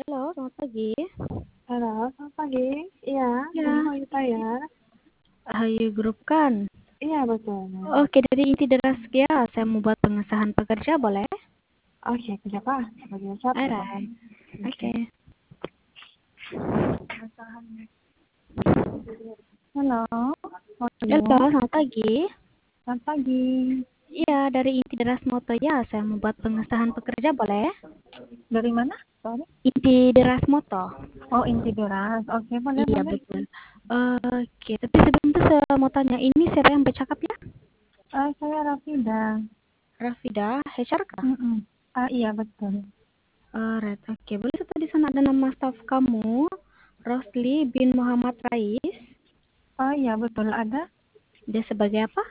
Halo, selamat pagi. Halo, selamat pagi. Iya, ini Ya, Holita ya. Ayu Group kan? Iya, betul. Oke, dari inti deras ya, saya mau buat pengesahan pekerja, boleh? Oke, siapa? Sebagai siapa tuh? Alright, Oke. oke. Halo, how are Halo, you? selamat pagi. Selamat pagi. Iya, dari inti deras moto ya, saya mau buat pengesahan pekerja, boleh? Dari mana? Sorry. Inti deras moto. Oh, inti deras. Oke, boleh, Iya, boleh. betul. Oke, tapi sebelum itu saya mau tanya, ini siapa yang bercakap ya? Saya Rafida. Rafida, HR kah? Iya, betul. Alright, oke. Boleh satu di sana ada nama staf kamu, Rosli bin Muhammad Rais. Iya, betul. Ada Dia sebagai apa?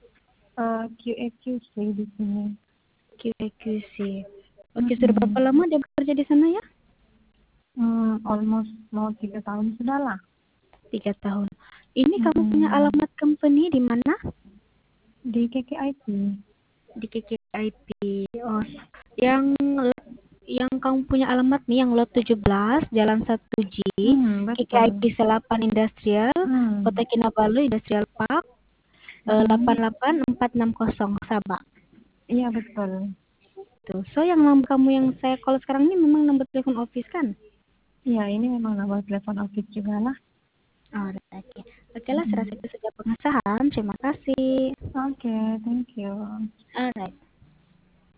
QAQC di sini. QAQC. Oke, sudah berapa Mm-mm. lama dia bekerja di sana ya? Almost mau 3 tahun sudah lah. 3 tahun. Ini kamu punya Mm-mm. alamat company di mana? Di KKIT. Di KKIP. Oh, yang yang kamu punya alamat nih yang lot 17 Jalan 1G, KKIP Betul. 8 Industrial, Hmm. Kota Kinabalu Industrial Park, Mm-mm. 88460 Sabah. Iya, betul. Tuh. So yang nomor kamu yang saya call sekarang ini memang nomor telepon office kan? Iya, ini memang nomor telepon office juga lah. Oh, oke. Oke lah, saya rasa Mm-mm. itu saja pengesahan. Terima kasih. Oke, thank you. Alright.